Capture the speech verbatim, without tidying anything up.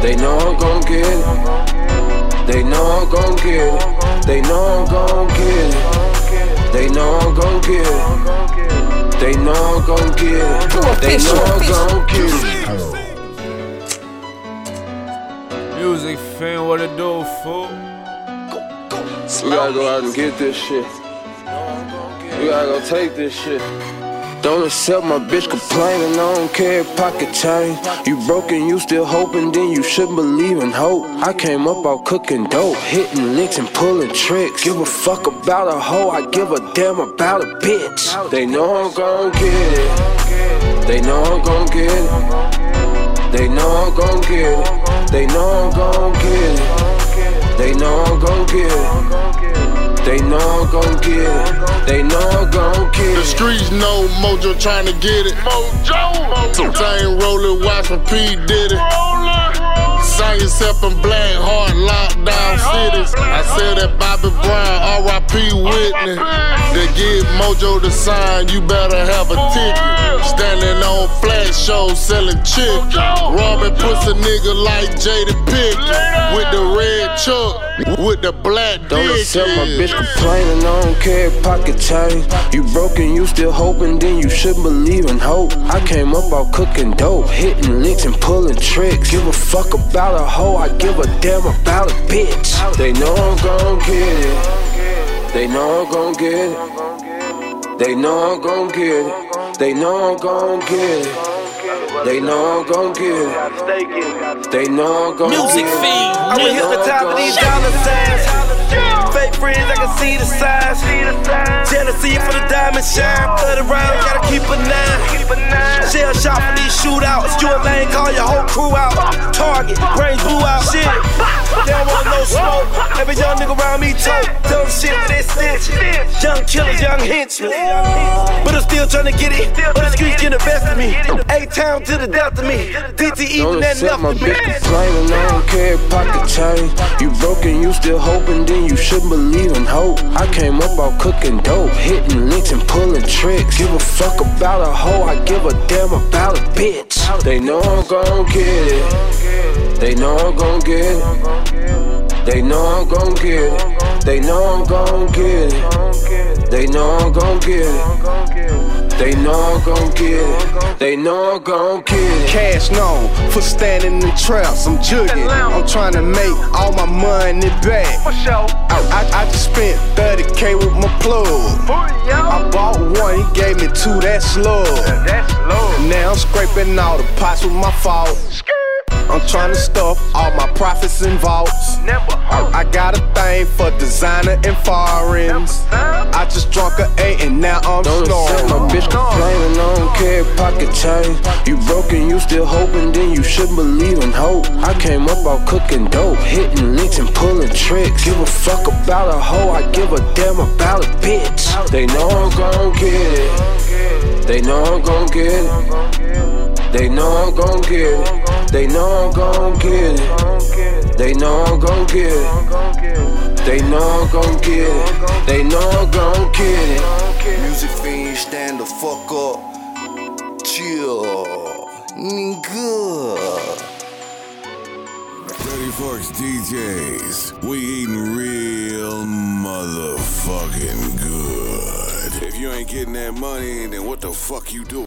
They know I'm gon' get it. They know I'm gon' get it. They know I'm gon' get it. They know I'm gon' get it. They know I'm gon' get it. They know I'm gon' get it. Music fan, what it do, fool? We gotta go out and get this shit. We gotta go take this shit. Don't accept my bitch complaining, I don't care if pocket change. You broken, you still hoping, then you should believe in hope. I came up out cooking dope, hitting licks and pulling tricks. Give a fuck about a hoe, I give a damn about a bitch. They know I'm gon' get it. They know I'm gon' get it. They know I'm gon' get it. They know I'm gon' get it. They know I'm gon' get it. They know I'm gon' get it. They know I'm gon' get it. The streets know Mojo tryna get it. Mojo! Same roller, watchin' P Diddy. Sign yourself in black heart, lockdown cities. I said that Bobby Brown, R I P Whitney. They give Mojo the sign, you better have a ticket. Standing on flash shows, selling chicken. Robbing pussy nigga like Jada Pinkett. With the red chuck, with the black dick. Don't accept my bitch complaining, I don't care if pocket change. You broken, you still hoping, then you should believe in hope. I came up out cooking dope, hitting licks and pulling tricks. Give a fuck about a hoe, I give a damn about a bitch. They know I'm gon' get it. They know I'm gon' get it. They know I'm gon' get it. They know I'm gon' get it. They know I'm gon' get it. They know I'm gon' get it. Music fiend. I will hit the top of these dollar signs. Fake friends, I can see the size. Jealousy for the diamond shine. Thirty rounds, gotta keep a nine. Shell shot for these shootouts. You a lane, call your whole crew out. Target, brains blew out. Shit, they don't want no smoke. Every young nigga around me talk. Dumb shit with that stitch. Young killers, young henchmen. But I'm still trying to get it. But the streets get the best of me. A-town to the death of me. D T E don't that accept my nothing. bitch complaining, I don't care if pocket change. You broken, you still hoping, then you should believe in hope. I came up out cooking dope, hitting licks and pulling tricks. Give a fuck about a hoe, I give a damn about a bitch. They know I'm gon' get it. They know I'm gon' get it. They know I'm gon' get it. They know I'm gon' get it. They know I'm gon' get it. They know I'm gon' get it. They know I'm gon' get it. Cash known for standing in traps. I'm jugging. I'm trying to make all my money back. I, I, I just spent thirty K with my plug. I bought one, he gave me two, that's love. Now I'm scraping all the pots with my fault. I'm trying to stuff all my profits in vaults. I, I got a thing for designer and foreigns. I just drunk a eight and now I'm don't snoring. My bitch complaining, I don't care if pocket change. You broken, you still hoping, then you should believe in hope. I came up out cooking dope, hitting licks and pulling tricks. Give a fuck about a hoe, I give a damn about a bitch. They know I'm gon' get it. They know I'm gon' get it. They know I'm gon' get it. They know I'm gon' get it. They know I'm gon' get it. They know I'm gon' get it. They know I'm gon' get it. Music fiend, stand the fuck up. Chill, nigga. Ready Forks D Js, we eating real motherfucking good. If you ain't getting that money, then what the fuck you doing?